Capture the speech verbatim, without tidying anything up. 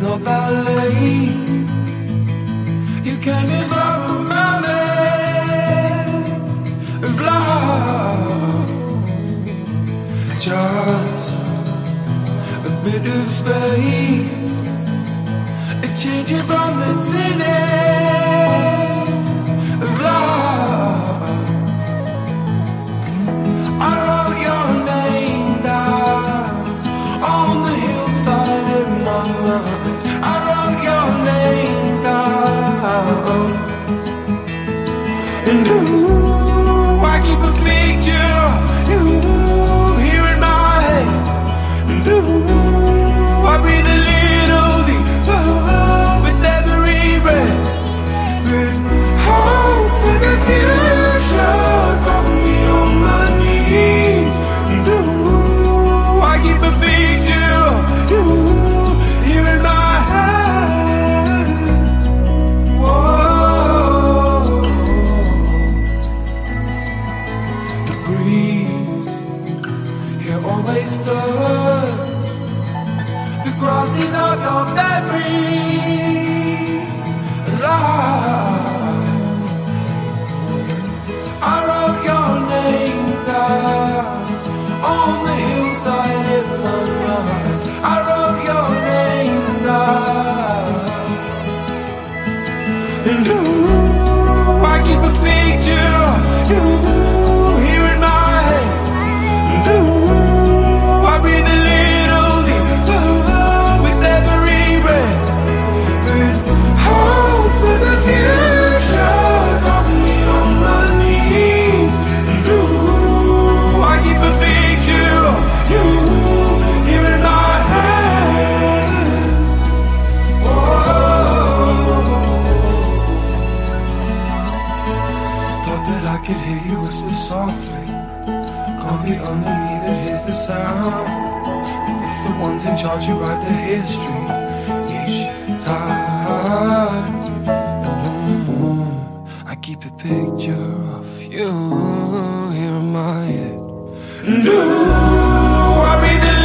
no ballet. You can't give up my man of love. Just a bit of space, a change from the city of love. I wrote your name down on the hillside in my mind. I wrote your name down, and ooh, I keep a picture of you here in my head. And ooh, I breathe a little deeper with every breath. But hope for the future got me on my knees. And ooh, I keep a picture of you here in my head. Whoa. The breeze here always stirs the grasses of your memories alive. I wrote your name down on the hillside in my mind. I wrote your name down, and ooh, I keep a picture of you here in my head. And ooh, I breathe a little deeper with every breath. But hope for the future got me on my knees. And ooh, I keep a picture of you here in my head. Whoa. Thought that I could hear you whisper softly. Can't be only me that hears the sound. It's the ones in charge who write the history each time. And ooh, I keep a picture of you here in my head. And ooh, I breathe it